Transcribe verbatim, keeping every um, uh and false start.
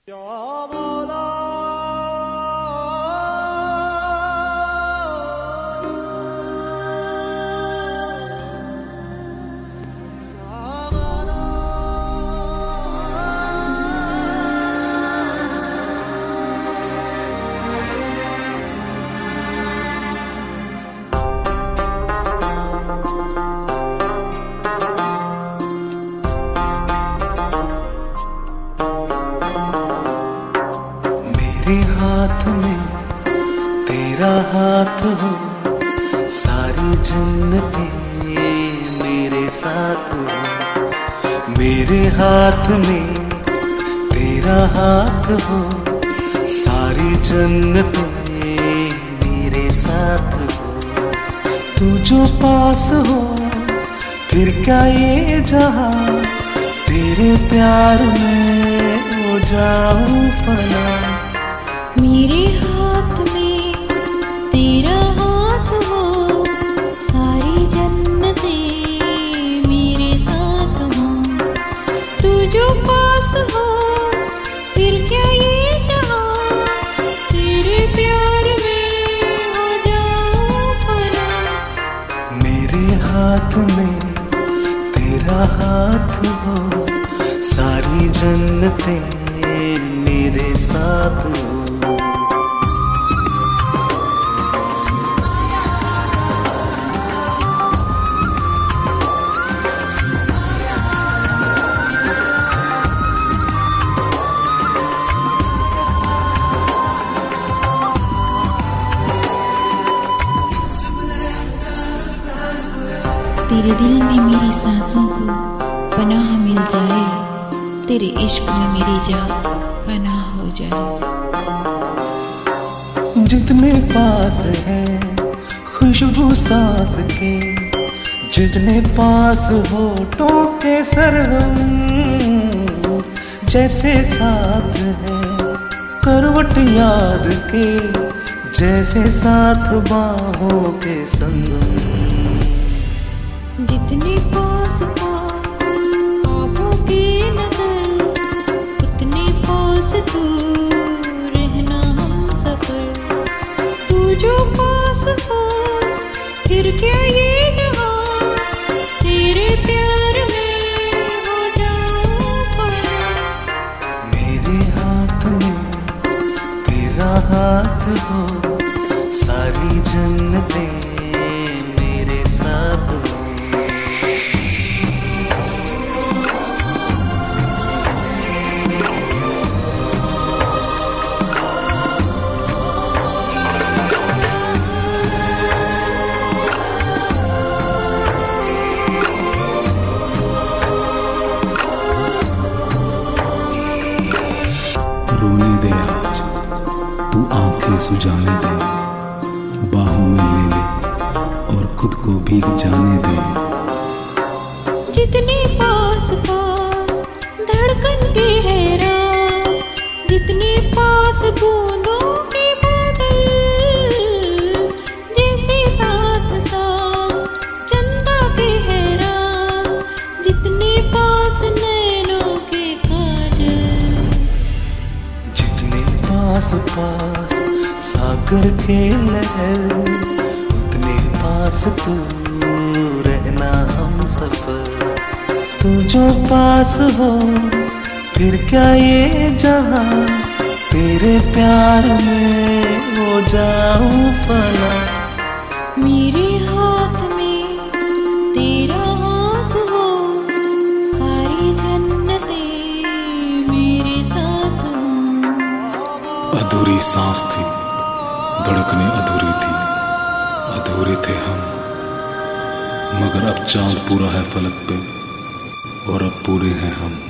मेरे हाथ में तेरा हाथ हो, सारी जन्नतें मेरे साथ हो। मेरे हाथ में तेरा हाथ हो, सारी जन्नतें मेरे साथ हो। तू जो पास हो फिर क्या ये जहां, तेरे प्यार में हो जाऊं फना। मेरे हाथ में तेरा हाथ हो, सारी जन्नतें मेरे साथ हो। तू जो पास हो फिर क्या ये जहां, तेरे प्यार में हो जाऊं फना। मेरे हाथ में तेरा हाथ हो, सारी जन्नतें मेरे साथ हो। तेरे दिल में मेरी सांसों को पनाह मिल जाए, तेरे इश्क में मेरी जान पनाह हो जाए। जितने पास है खुशबू सांस के, जितने पास होठों के सरगम, जैसे साथ है करवट याद के, जैसे साथ बाहों के संगम। जितने पास पास आँखों की नजर, उतने पास तू रहना हम सफर। तू जो पास हो फिर क्या ये जहां, तेरे प्यार में हो जाऊं फना। मेरे हाथ में तेरा हाथ हो, सारी जन्नतें मेरे साथ हो। रोने दे आज तू, आंखें सुझाने दे, बाहों में ले ले और खुद को भीग जाने दे। जितने पास पास धड़कन के है रास, जितने पास बूंदों के बादल, जैसे साथ साथ चंदा के है रात, जितने पास नैनों के काजल। जितने पास पास सागर के लहर, उतने पास तू रहना हम सफर। तू जो पास हो फिर क्या ये जहां, तेरे प्यार में हो जाऊं फना। मेरे हाथ में तेरा हाथ हो, सारी जन्नतें मेरे साथ हो। अधूरी सांस थी, धड़कनें अधूरी थी, अधूरे थे हम, मगर अब चांद पूरा है फलक पे और अब पूरे हैं हम।